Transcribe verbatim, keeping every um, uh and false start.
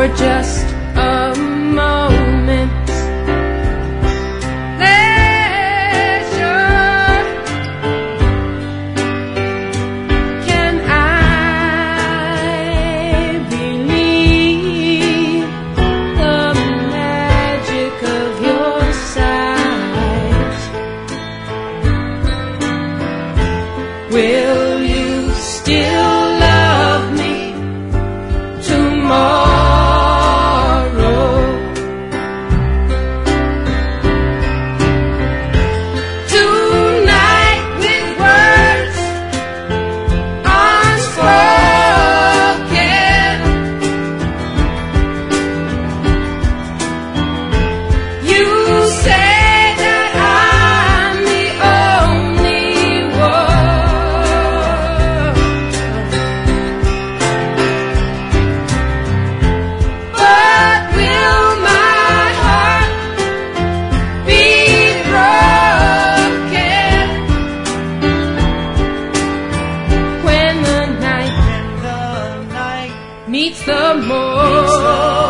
just a moment's leisure, can I believe the magic of your sight? Will you still love me tomorrow? Tonight with words unspoken, you say that I'm the only one, but will my heart be broken when the night The night meets the morning?